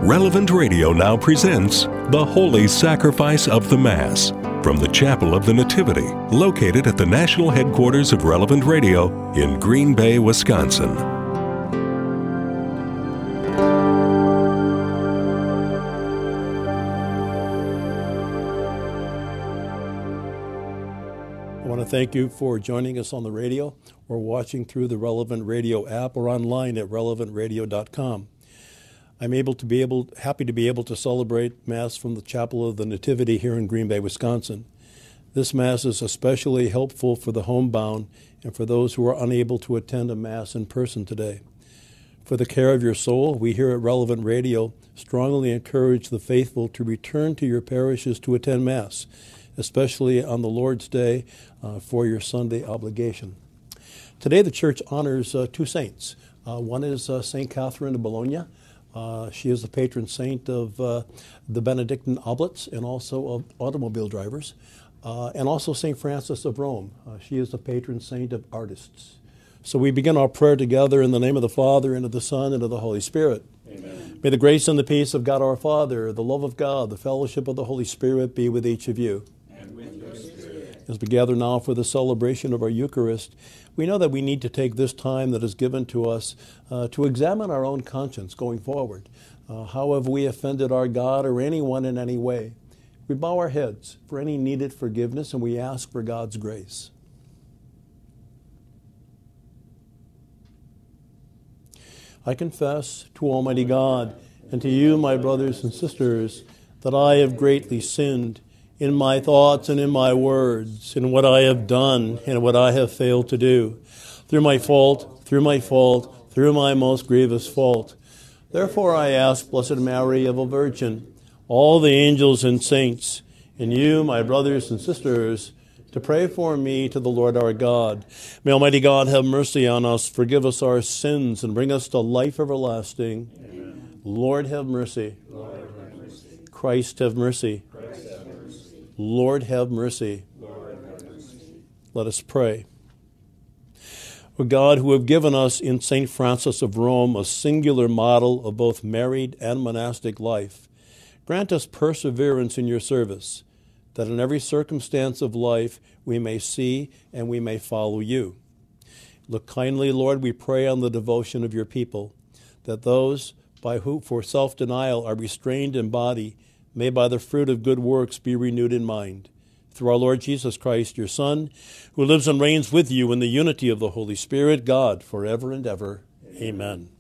Relevant Radio now presents The Holy Sacrifice of the Mass from the Chapel of the Nativity, located at the national headquarters of Relevant Radio in Green Bay, Wisconsin. I want to thank you for joining us on the radio or watching through the Relevant Radio app or online at relevantradio.com. I'm happy to be able to celebrate Mass from the Chapel of the Nativity here in Green Bay, Wisconsin. This Mass is especially helpful for the homebound and for those who are unable to attend a Mass in person today. For the care of your soul, we here at Relevant Radio strongly encourage the faithful to return to your parishes to attend Mass, especially on the Lord's Day for your Sunday obligation. Today the Church honors two saints. One is St. Catherine of Bologna. She is the patron saint of the Benedictine Oblates and also of automobile drivers, and also St. Francis of Rome. She is the patron saint of artists. So we begin our prayer together in the name of the Father, and of the Son, and of the Holy Spirit. Amen. May the grace and the peace of God our Father, the love of God, the fellowship of the Holy Spirit be with each of you. And with your spirit. As we gather now for the celebration of our Eucharist, we know that we need to take this time that is given to us to examine our own conscience going forward. How have we offended our God or anyone in any way? We bow our heads for any needed forgiveness, and we ask for God's grace. I confess to Almighty God and to you, my brothers and sisters, that I have greatly sinned in my thoughts and in my words, in what I have done and what I have failed to do, through my most grievous fault. Therefore I ask Blessed Mary, ever Virgin, all the angels and saints, and you, my brothers and sisters, to pray for me to the Lord our God. May Almighty God have mercy on us, forgive us our sins, and bring us to life everlasting. Amen. Lord have mercy. Lord have mercy. Christ have mercy. Christ have mercy. Lord have mercy. Lord have mercy. Let us pray. O God, who have given us in St. Francis of Rome a singular model of both married and monastic life, grant us perseverance in your service, that in every circumstance of life we may see and we may follow you. Look kindly, Lord, we pray on the devotion of your people, that those by who for self-denial are restrained in body may by the fruit of good works be renewed in mind. Through our Lord Jesus Christ, your Son, who lives and reigns with you in the unity of the Holy Spirit, God, forever and ever. Amen.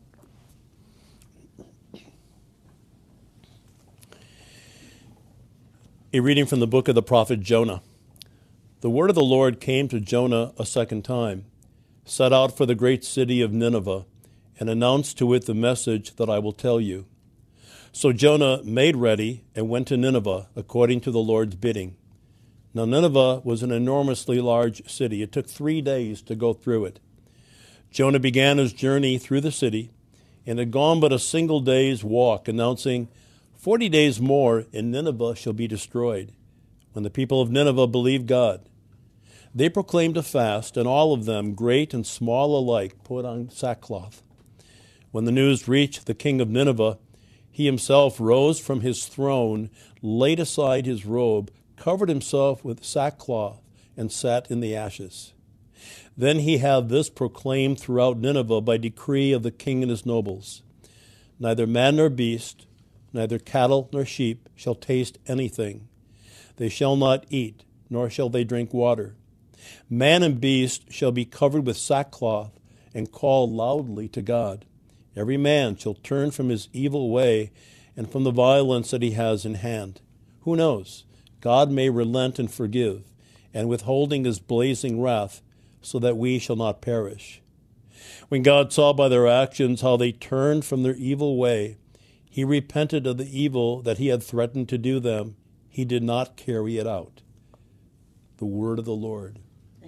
A reading from the book of the prophet Jonah. The word of the Lord came to Jonah a second time. Set out for the great city of Nineveh, and announce to it the message that I will tell you. So Jonah made ready and went to Nineveh according to the Lord's bidding. Now Nineveh was an enormously large city. It took 3 days to go through it. Jonah began his journey through the city and had gone but a single day's walk, announcing, 40 days more and Nineveh shall be destroyed. When the people of Nineveh believed God, they proclaimed a fast, and all of them, great and small alike, put on sackcloth. When the news reached the king of Nineveh, he himself rose from his throne, laid aside his robe, covered himself with sackcloth, and sat in the ashes. Then he had this proclaimed throughout Nineveh by decree of the king and his nobles. Neither man nor beast, neither cattle nor sheep shall taste anything. They shall not eat, nor shall they drink water. Man and beast shall be covered with sackcloth and call loudly to God. Every man shall turn from his evil way and from the violence that he has in hand. Who knows? God may relent and forgive, and withholding his blazing wrath, so that we shall not perish. When God saw by their actions how they turned from their evil way, he repented of the evil that he had threatened to do them. He did not carry it out. The word of the Lord.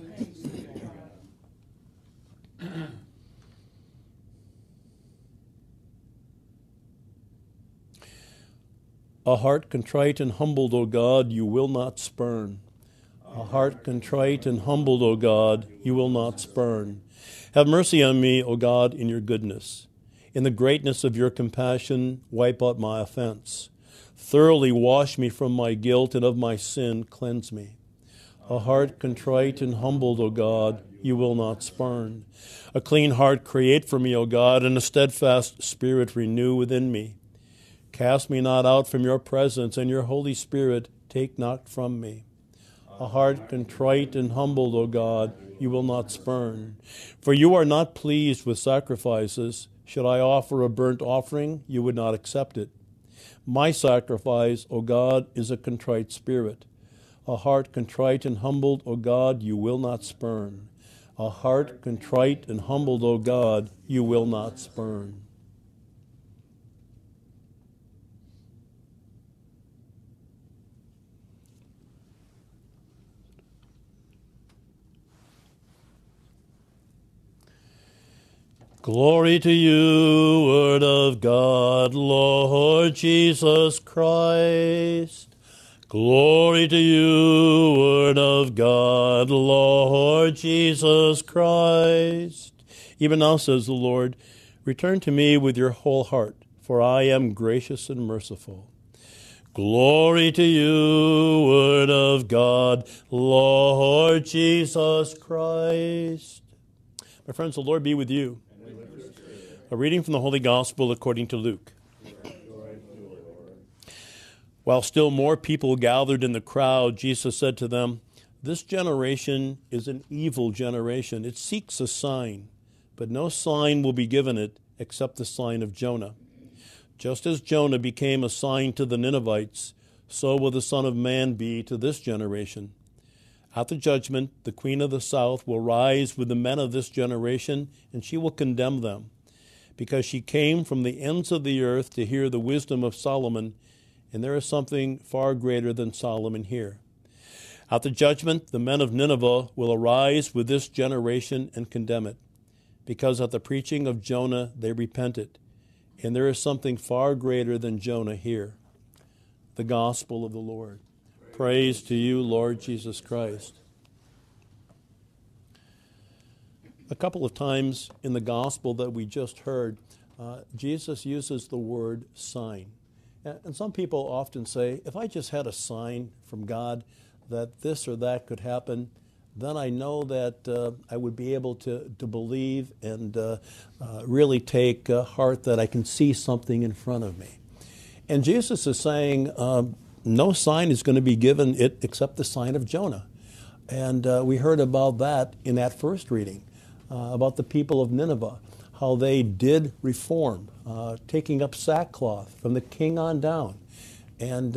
A heart contrite and humbled, O God, you will not spurn. A heart contrite and humbled, O God, you will not spurn. Have mercy on me, O God, in your goodness. In the greatness of your compassion, wipe out my offense. Thoroughly wash me from my guilt, and of my sin cleanse me. A heart contrite and humbled, O God, you will not spurn. A clean heart create for me, O God, and a steadfast spirit renew within me. Cast me not out from your presence, and your Holy Spirit take not from me. A heart contrite and humbled, O God, you will not spurn. For you are not pleased with sacrifices. Should I offer a burnt offering, you would not accept it. My sacrifice, O God, is a contrite spirit. A heart contrite and humbled, O God, you will not spurn. A heart contrite and humbled, O God, you will not spurn. Glory to you, Word of God, Lord Jesus Christ. Glory to you, Word of God, Lord Jesus Christ. Even now, says the Lord, return to me with your whole heart, for I am gracious and merciful. Glory to you, Word of God, Lord Jesus Christ. My friends, the Lord be with you. A reading from the Holy Gospel according to Luke. While still more people gathered in the crowd, Jesus said to them, "This generation is an evil generation. It seeks a sign, but no sign will be given it except the sign of Jonah. Just as Jonah became a sign to the Ninevites, so will the Son of Man be to this generation. At the judgment, the Queen of the South will rise with the men of this generation, and she will condemn them, because she came from the ends of the earth to hear the wisdom of Solomon, and there is something far greater than Solomon here. At the judgment, the men of Nineveh will arise with this generation and condemn it, because at the preaching of Jonah they repented, and there is something far greater than Jonah here." The Gospel of the Lord. Praise to you, Lord Jesus Christ. A couple of times in the Gospel that we just heard, Jesus uses the word sign. And some people often say, if I just had a sign from God that this or that could happen, then I know that I would be able to believe and really take heart that I can see something in front of me. And Jesus is saying, no sign is going to be given it except the sign of Jonah. And we heard about that in that first reading, about the people of Nineveh, how they did reform, taking up sackcloth from the king on down. And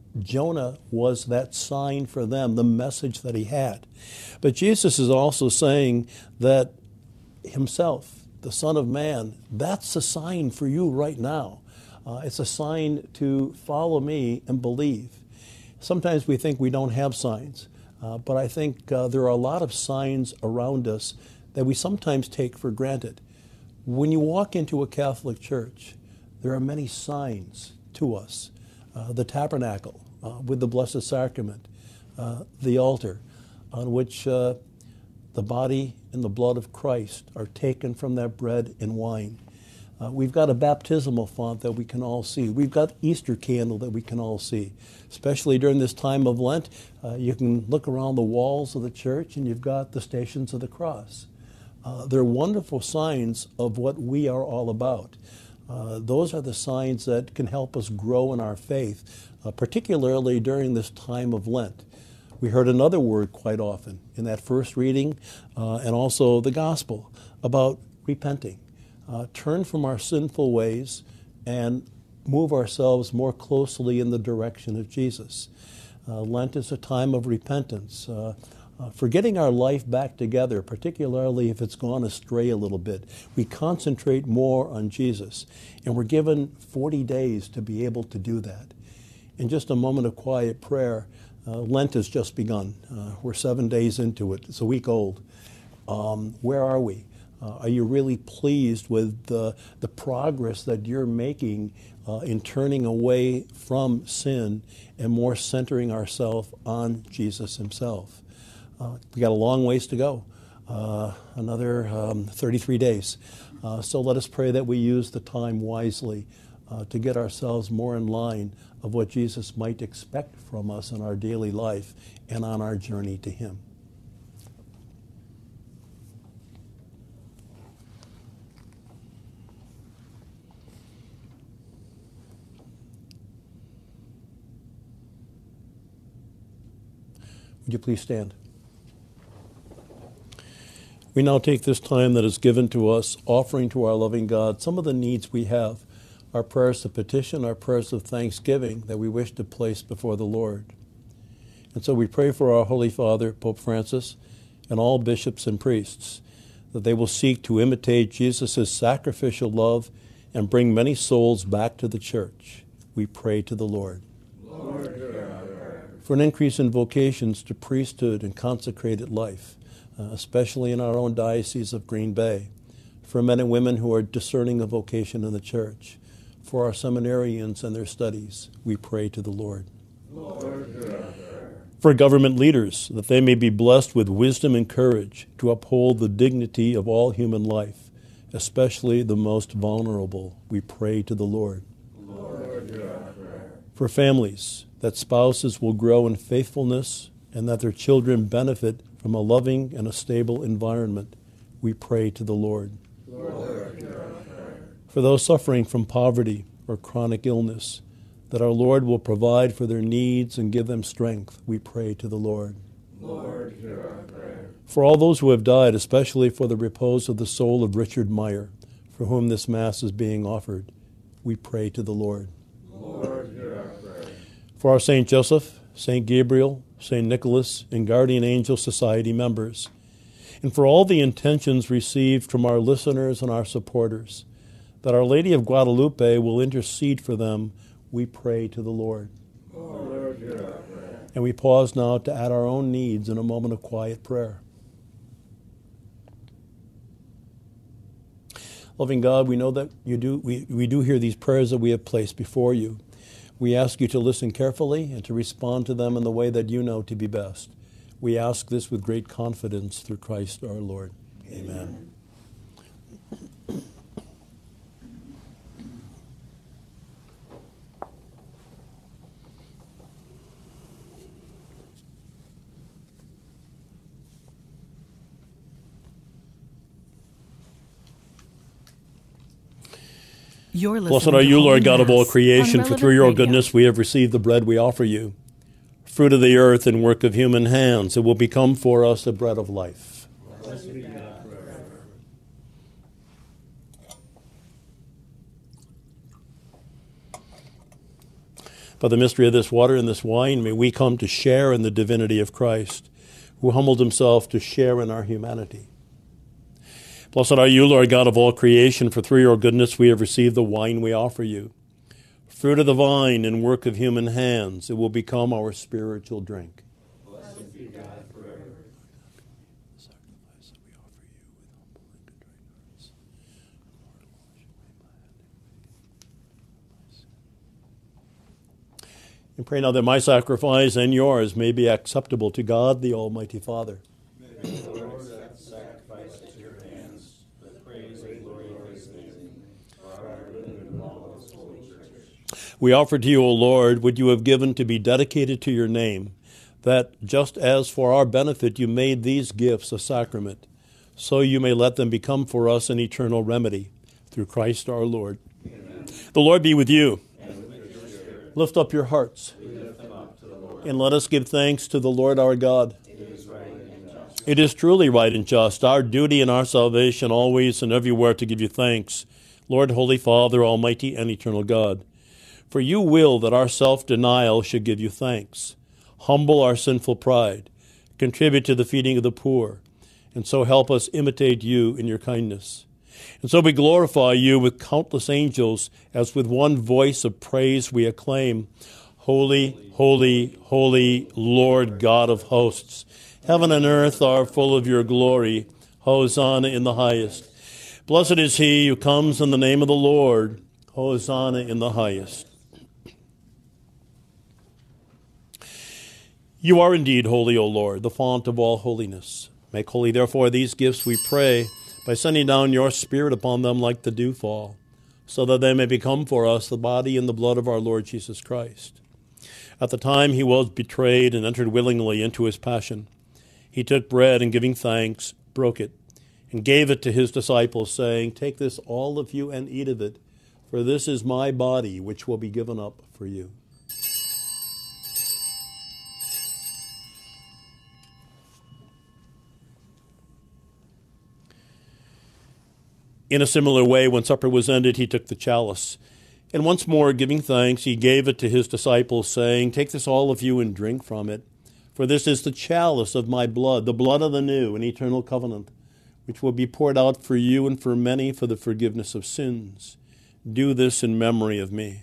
Jonah was that sign for them, the message that he had. But Jesus is also saying that himself, the Son of Man, that's a sign for you right now. It's a sign to follow me and believe. Sometimes we think we don't have signs, but I think there are a lot of signs around us that we sometimes take for granted. When you walk into a Catholic church, there are many signs to us. The tabernacle with the Blessed Sacrament, the altar on which the body and the blood of Christ are taken from that bread and wine. We've got a baptismal font that we can all see. We've got Easter candle that we can all see. Especially during this time of Lent, you can look around the walls of the church and you've got the Stations of the Cross. They're wonderful signs of what we are all about. Those are the signs that can help us grow in our faith, particularly during this time of Lent. We heard another word quite often in that first reading and also the Gospel about repenting. Turn from our sinful ways and move ourselves more closely in the direction of Jesus. Lent is a time of repentance, for getting our life back together, particularly if it's gone astray a little bit. We concentrate more on Jesus, and we're given 40 days to be able to do that. In just a moment of quiet prayer, Lent has just begun. We're 7 days into it. It's a week old. Where are we? Are you really pleased with the progress that you're making in turning away from sin and more centering ourselves on Jesus himself? We got a long ways to go. another 33 days. So let us pray that we use the time wisely to get ourselves more in line of what Jesus might expect from us in our daily life and on our journey to Him. Would you please stand? We now take this time that is given to us, offering to our loving God some of the needs we have, our prayers of petition, our prayers of thanksgiving that we wish to place before the Lord. And so we pray for our Holy Father, Pope Francis, and all bishops and priests, that they will seek to imitate Jesus' sacrificial love and bring many souls back to the church. We pray to the Lord. For an increase in vocations to priesthood and consecrated life, especially in our own diocese of Green Bay, for men and women who are discerning a vocation in the church, for our seminarians and their studies, we pray to the Lord. For government leaders, that they may be blessed with wisdom and courage to uphold the dignity of all human life, especially the most vulnerable, we pray to the Lord. For families, that spouses will grow in faithfulness and that their children benefit from a loving and a stable environment, we pray to the Lord. For those suffering from poverty or chronic illness, that our Lord will provide for their needs and give them strength, we pray to the Lord. For all those who have died, especially for the repose of the soul of Richard Meyer, for whom this Mass is being offered, we pray to the Lord. For our St. Joseph, St. Gabriel, St. Nicholas, and Guardian Angel Society members, and for all the intentions received from our listeners and our supporters, that Our Lady of Guadalupe will intercede for them, we pray to the Lord. And we pause now to add our own needs in a moment of quiet prayer. Loving God, we know that we do hear these prayers that we have placed before you. We ask you to listen carefully and to respond to them in the way that you know to be best. We ask this with great confidence through Christ our Lord. Amen. Blessed are you, Lord God of all creation, for through your goodness we have received the bread we offer you, fruit of the earth and work of human hands. It will become for us the bread of life. Blessed be God forever. By the mystery of this water and this wine, may we come to share in the divinity of Christ, who humbled himself to share in our humanity. Blessed are you, Lord God of all creation, for through your goodness we have received the wine we offer you. Fruit of the vine and work of human hands, it will become our spiritual drink. Blessed be God forever. The sacrifice that we offer you with humble and contrite hearts. Lord, wash away my sin. And pray now that my sacrifice and yours may be acceptable to God, the Almighty Father. We offer to you, O Lord, what you have given to be dedicated to your name, that just as for our benefit you made these gifts a sacrament, so you may let them become for us an eternal remedy, through Christ our Lord. Amen. The Lord be with you. And with your spirit. Lift up your hearts. We lift them up to the Lord. And let us give thanks to the Lord our God. It is right and just. It is truly right and just, our duty and our salvation always and everywhere to give you thanks, Lord, Holy Father, Almighty and eternal God. For you will that our self-denial should give you thanks, humble our sinful pride, contribute to the feeding of the poor, and so help us imitate you in your kindness. And so we glorify you with countless angels, as with one voice of praise we acclaim, Holy, holy, holy, Lord God of hosts. Heaven and earth are full of your glory. Hosanna in the highest. Blessed is he who comes in the name of the Lord. Hosanna in the highest. You are indeed holy, O Lord, the font of all holiness. Make holy, therefore, these gifts, we pray, by sending down your Spirit upon them like the dewfall, so that they may become for us the body and the blood of our Lord Jesus Christ. At the time he was betrayed and entered willingly into his passion, he took bread and giving thanks, broke it, and gave it to his disciples, saying, "Take this, all of you, and eat of it, for this is my body, which will be given up for you." In a similar way, when supper was ended, he took the chalice, and once more giving thanks, he gave it to his disciples, saying, "Take this, all of you, and drink from it, for this is the chalice of my blood, the blood of the new and eternal covenant, which will be poured out for you and for many for the forgiveness of sins. Do this in memory of me."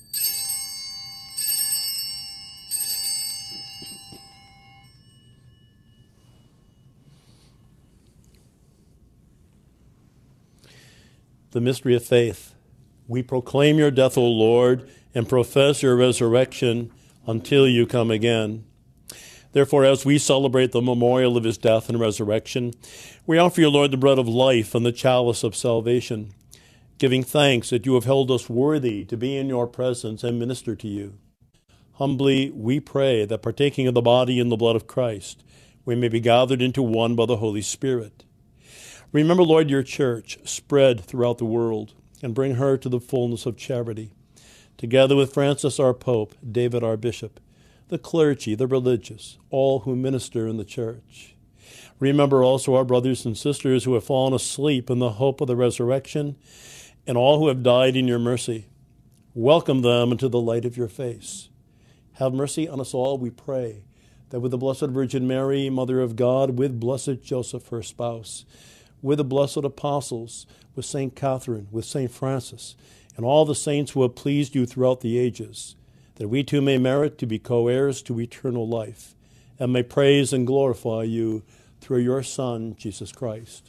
The mystery of faith. We proclaim your death, O Lord, and profess your resurrection until you come again. Therefore, as we celebrate the memorial of his death and resurrection, we offer you, Lord, the bread of life and the chalice of salvation, giving thanks that you have held us worthy to be in your presence and minister to you. Humbly we pray that, partaking of the body and the blood of Christ, we may be gathered into one by the Holy Spirit. Remember, Lord, your church spread throughout the world, and bring her to the fullness of charity, together with Francis our Pope, David our Bishop, the clergy, the religious, all who minister in the church. Remember also our brothers and sisters who have fallen asleep in the hope of the resurrection, and all who have died in your mercy. Welcome them into the light of your face. Have mercy on us all, we pray, that with the Blessed Virgin Mary, Mother of God, with blessed Joseph, her spouse, with the blessed apostles, with St. Catherine, with St. Francis, and all the saints who have pleased you throughout the ages, that we too may merit to be co-heirs to eternal life, and may praise and glorify you through your Son, Jesus Christ.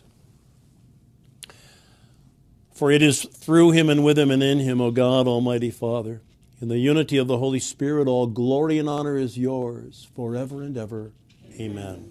For it is through him and with him and in him, O God, Almighty Father, in the unity of the Holy Spirit, all glory and honor is yours forever and ever. Amen.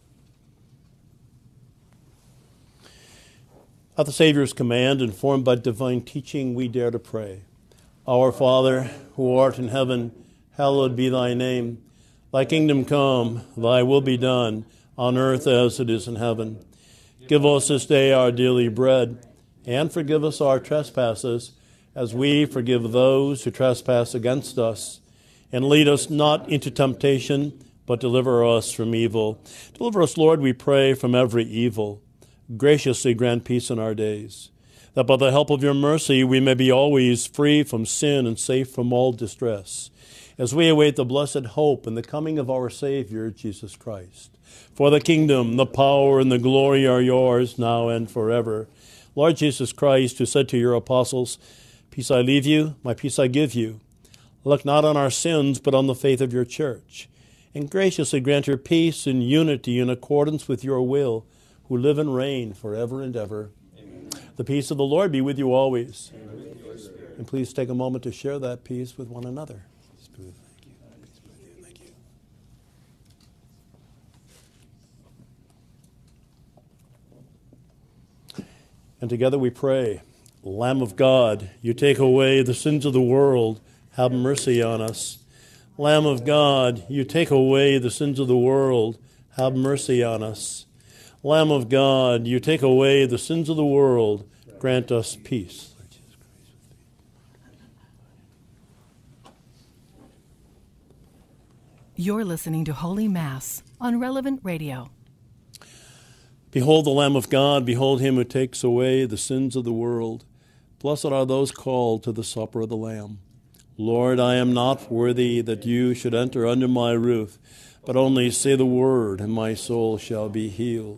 At the Savior's command, informed by divine teaching, we dare to pray. Our Father, who art in heaven, hallowed be thy name. Thy kingdom come, thy will be done, on earth as it is in heaven. Give us this day our daily bread, and forgive us our trespasses, as we forgive those who trespass against us. And lead us not into temptation, but deliver us from evil. Deliver us, Lord, we pray, from every evil. Graciously grant peace in our days, that by the help of your mercy we may be always free from sin and safe from all distress, as we await the blessed hope and the coming of our Savior, Jesus Christ. For the kingdom, the power, and the glory are yours, now and forever. Lord Jesus Christ, who said to your apostles, "Peace I leave you, my peace I give you," look not on our sins, but on the faith of your church, and graciously grant her peace and unity in accordance with your will, who live and reign forever and ever. Amen. The peace of the Lord be with you always. And please take a moment to share that peace with one another. Peace be with you. Peace be with you. Thank you. And together we pray, Lamb of God, you take away the sins of the world, have mercy on us. Lamb of God, you take away the sins of the world, have mercy on us. Lamb of God, you take away the sins of the world, grant us peace. You're listening to Holy Mass on Relevant Radio. Behold the Lamb of God, behold him who takes away the sins of the world. Blessed are those called to the supper of the Lamb. Lord, I am not worthy that you should enter under my roof, but only say the word, and my soul shall be healed.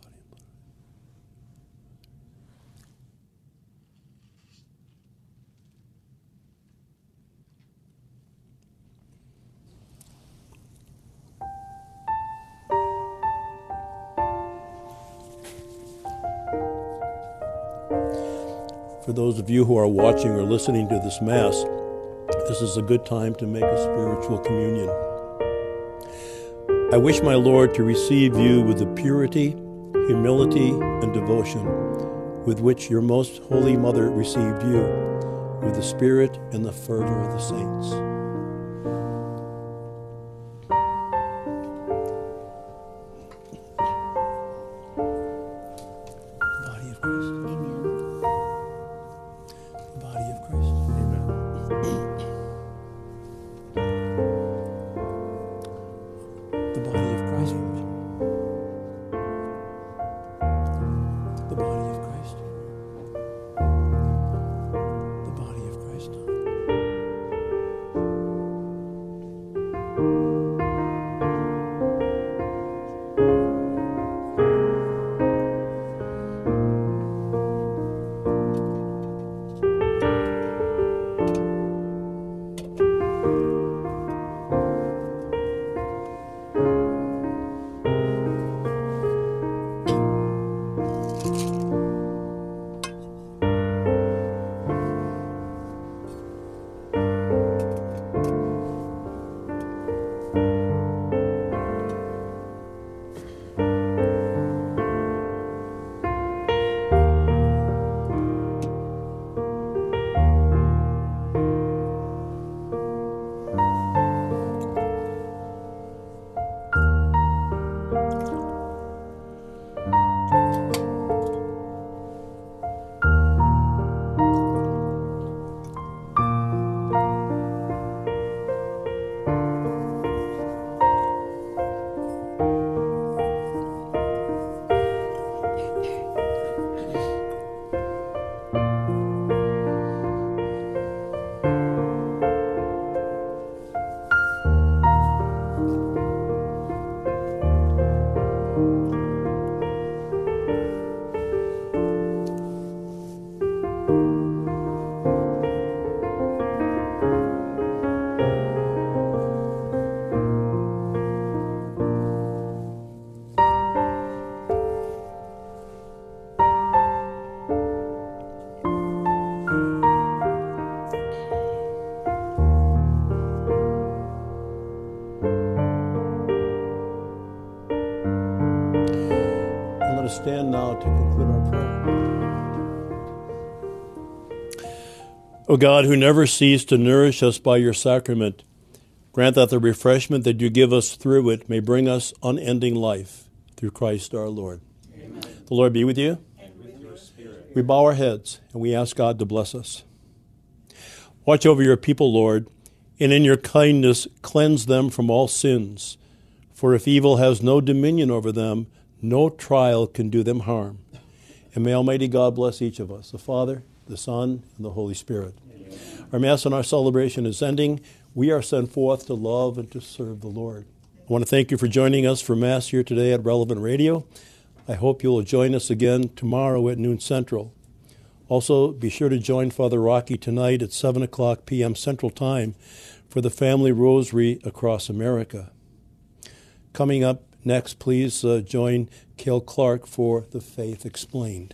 For those of you who are watching or listening to this Mass, this is a good time to make a spiritual communion. I wish my Lord to receive you with the purity, humility, and devotion with which your most holy mother received you, with the spirit and the fervor of the saints. Body of Christ. Amen. Body of Christ. The body of Christ. The body of Christ. The body of Christ. Stand now to conclude our prayer. O God, who never cease to nourish us by your sacrament, grant that the refreshment that you give us through it may bring us unending life through Christ our Lord. Amen. The Lord be with you. And with your spirit. We bow our heads and we ask God to bless us. Watch over your people, Lord, and in your kindness cleanse them from all sins. For if evil has no dominion over them, no trial can do them harm. And may Almighty God bless each of us, the Father, the Son, and the Holy Spirit. Amen. Our Mass and our celebration is ending. We are sent forth to love and to serve the Lord. I want to thank you for joining us for Mass here today at Relevant Radio. I hope you will join us again tomorrow at noon Central. Also, be sure to join Father Rocky tonight at 7 o'clock p.m. Central Time for the Family Rosary across America. Coming up next, please join Cale Clark for the Faith Explained.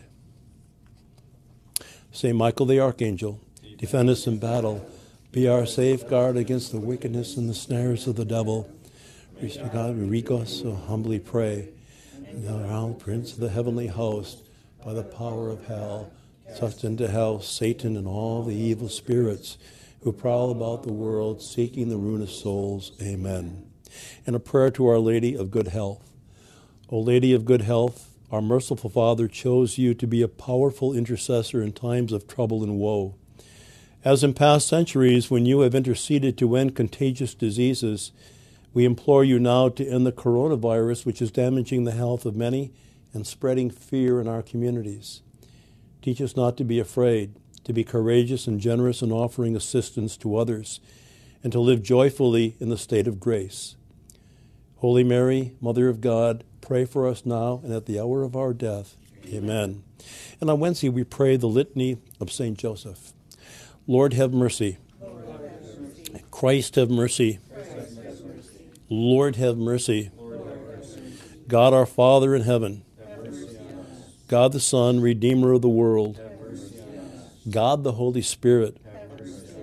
Saint Michael the Archangel, defend us in battle. Be our safeguard against the wickedness and the snares of the devil. Priest of God, Eureka, so humbly pray. Thou Prince of the heavenly host, by the power of hell, thrust into hell Satan and all the evil spirits who prowl about the world seeking the ruin of souls. Amen. And a prayer to Our Lady of Good Health. O Lady of Good Health, our merciful Father chose you to be a powerful intercessor in times of trouble and woe. As in past centuries, when you have interceded to end contagious diseases, we implore you now to end the coronavirus, which is damaging the health of many and spreading fear in our communities. Teach us not to be afraid, to be courageous and generous in offering assistance to others, and to live joyfully in the state of grace. Holy Mary, Mother of God, pray for us now and at the hour of our death. Amen. And on Wednesday, we pray the litany of St. Joseph. Lord, have mercy. Christ, have mercy. Lord, have mercy. God, our Father in heaven. God, the Son, Redeemer of the world. God, the Holy Spirit.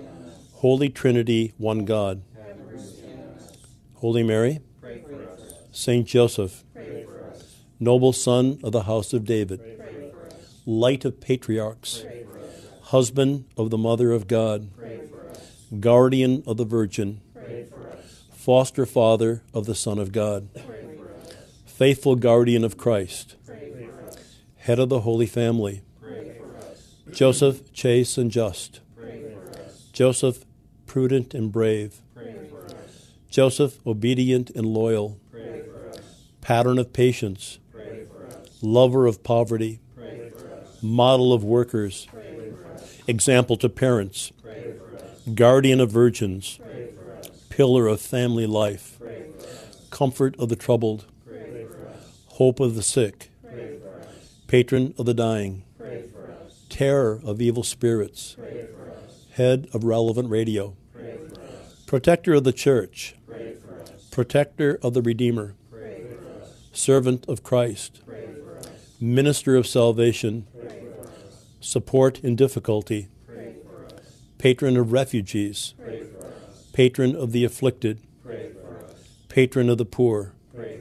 Holy Trinity, one God. Holy Mary, Saint Joseph, noble son of the house of David, light of patriarchs, husband of the Mother of God, guardian of the Virgin, foster father of the Son of God, faithful guardian of Christ, head of the Holy Family, Joseph, chaste and just, Joseph, prudent and brave, Joseph, obedient and loyal, pattern of patience, lover of poverty, model of workers, example to parents, guardian of virgins, pillar of family life, comfort of the troubled, hope of the sick, patron of the dying, terror of evil spirits, head of Relevant Radio, protector of the church, protector of the Redeemer, servant of Christ, minister of salvation, support in difficulty, patron of refugees, patron of the afflicted, patron of the poor.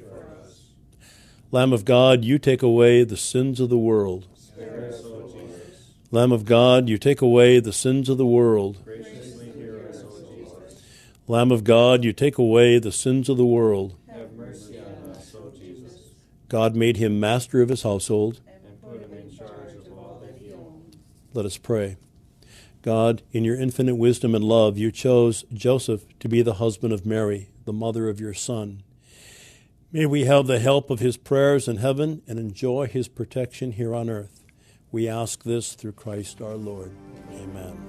Lamb of God, you take away the sins of the world. Lamb of God, you take away the sins of the world. Lamb of God, you take away the sins of the world. Have mercy on us, O Jesus. God made him master of his household. And put him in charge of all that he owned. Let us pray. God, in your infinite wisdom and love, you chose Joseph to be the husband of Mary, the mother of your Son. May we have the help of his prayers in heaven and enjoy his protection here on earth. We ask this through Christ our Lord. Amen.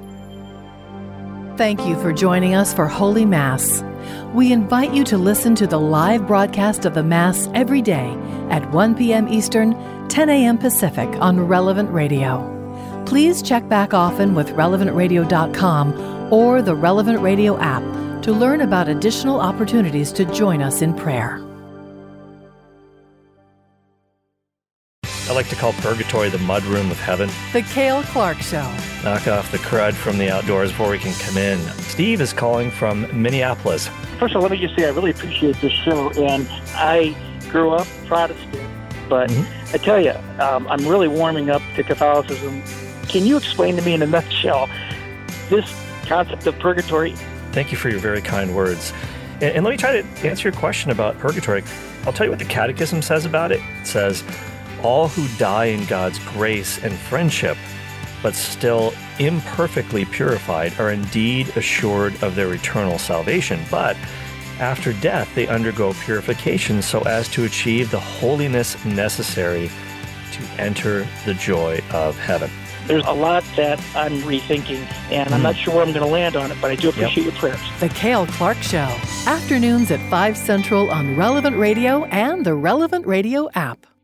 Thank you for joining us for Holy Mass. We invite you to listen to the live broadcast of the Mass every day at 1 p.m. Eastern, 10 a.m. Pacific on Relevant Radio. Please check back often with relevantradio.com or the Relevant Radio app to learn about additional opportunities to join us in prayer. I like to call purgatory the mudroom of heaven. The Cale Clark Show. Knock off the crud from the outdoors before we can come in. Steve is calling from Minneapolis. First of all, let me just say I really appreciate this show, and I grew up Protestant, but I tell you, I'm really warming up to Catholicism. Can you explain to me in a nutshell this concept of purgatory? Thank you for your very kind words. And let me try to answer your question about purgatory. I'll tell you what the Catechism says about it. It says, all who die in God's grace and friendship, but still imperfectly purified, are indeed assured of their eternal salvation. But after death, they undergo purification so as to achieve the holiness necessary to enter the joy of heaven. There's a lot that I'm rethinking, and I'm not sure where I'm going to land on it, but I do appreciate your prayers. The Cale Clark Show. Afternoons at 5 Central on Relevant Radio and the Relevant Radio app.